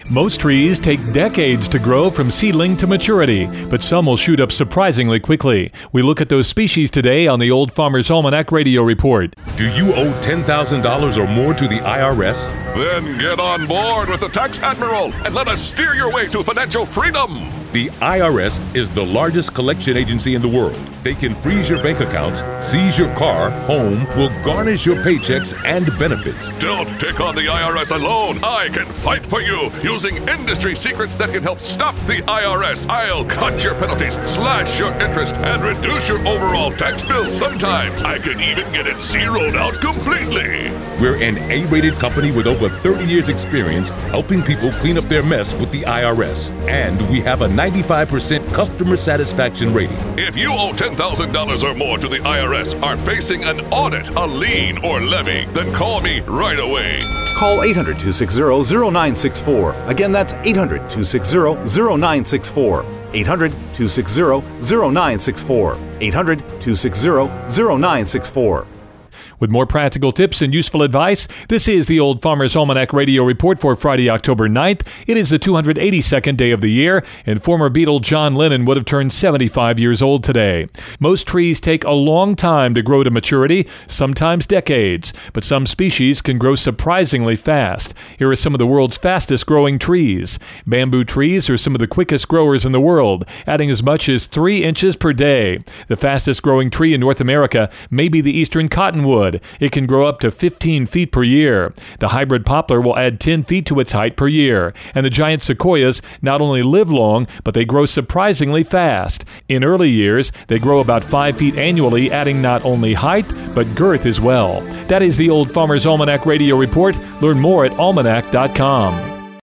Most trees take decades to grow from seedling to maturity, but some will shoot up surprisingly quickly. We look at those species today on the Old Farmer's Almanac Radio Report. Do you owe $10,000 or more to the IRS? Then get on board with the Tax Admiral and let us steer your way to financial freedom. The IRS is the largest collection agency in the world. They can freeze your bank accounts, seize your car, home, will garnish your paychecks and benefits. Don't take on the IRS alone. I can fight for you using industry secrets that can help stop the IRS. I'll cut your penalties, slash your interest, and reduce your overall tax bill. Sometimes I can even get it zeroed out completely. We're an A-rated company with over 30 years experience helping people clean up their mess with the IRS. And we have a 95% customer satisfaction rating. If you owe $10,000 or more to the IRS, are facing an audit, a lien, or levy, then call me right away. Call 800-260-0964. Again, that's 800-260-0964. 800-260-0964. 800-260-0964. With more practical tips and useful advice, this is the Old Farmer's Almanac Radio Report for Friday, October 9th. It is the 282nd day of the year, and former Beatle John Lennon would have turned 75 years old today. Most trees take a long time to grow to maturity, sometimes decades, but some species can grow surprisingly fast. Here are some of the world's fastest growing trees. Bamboo trees are some of the quickest growers in the world, adding as much as 3 inches per day. The fastest growing tree in North America may be the eastern cottonwood. It can grow up to 15 feet per year. The hybrid poplar will add 10 feet to its height per year. And the giant sequoias not only live long, but they grow surprisingly fast. In early years, they grow about 5 feet annually, adding not only height, but girth as well. That is the Old Farmer's Almanac Radio Report. Learn more at almanac.com.